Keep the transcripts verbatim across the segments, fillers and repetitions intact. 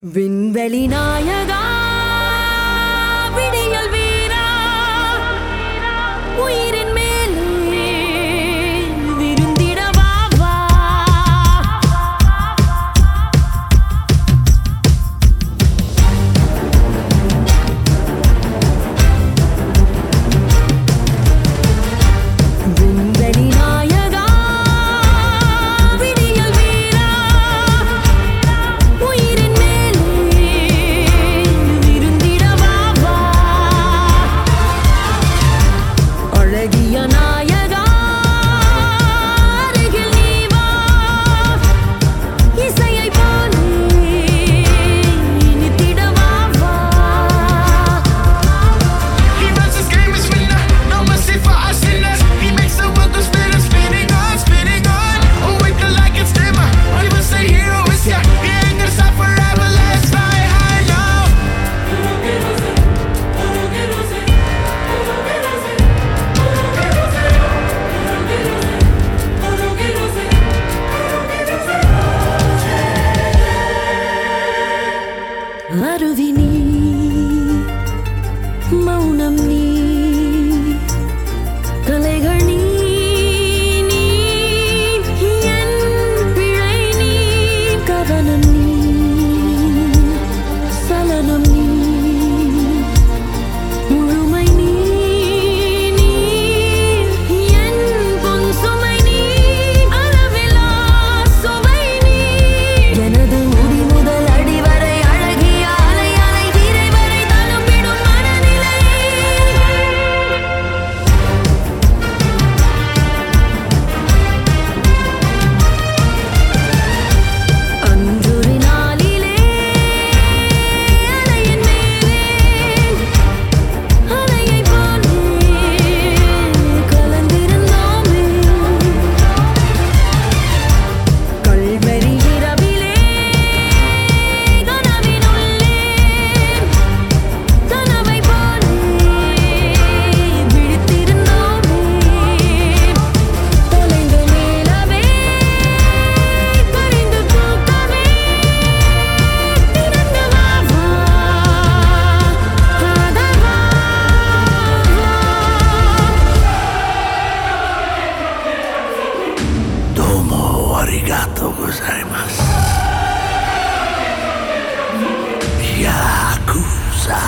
விண்வெளி நாயகா விடியல் வீரா உயிரின் மேலே விருந்திட வா வா விண்வெளி நாயகா விடியல் வீரா உயிரின் மேலே விருந்திட வா வா அழகிய நாயகா அருகில் நீ வா இசையை போலே இனித்திட வா வா He runs this game as winner, no mercy for us sinners. He makes the world go spinning, spinning on, spinning on. Oh, wake up like it's dimmer. Even say hero is ya. He ain't gonna stop forever. Let's fly high now. அருவி நீ மௌனம் நீ கலைகள் நீ நீ என் பிழை நீ கவனம் நீ சலனம் நீ முழுமை நீ நீ என் பொன் சுமை நீ அளவிலா சுவை நீ எனது முடி முதல் அடி வரை அழகிய அலை அலை நீரை வரை தழும்பிடும் மனநிலை அன்றொரு நாளிலே அலையின் மேலே அலையைப் போலே கலந்திருந்தோமே கல்வெறி இரவிலே கனவினுள்ளே கனவைப் போலே விழித்திருந்தோமே தொலைந்த நிலவே கரைந்து தூக்கமே திறந்து வா வா காதல் வா Domo arigato gozaimasu. Yakuza.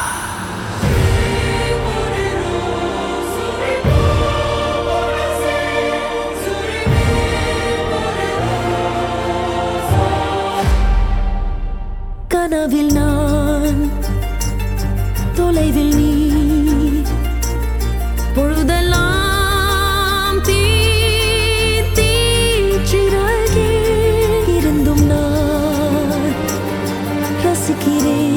கனவில் நான் தொலைவில் நீ பொழுதெல்லாம் தீ தீ சிறகே இருந்தும் நான் ரசிக்கிறேன்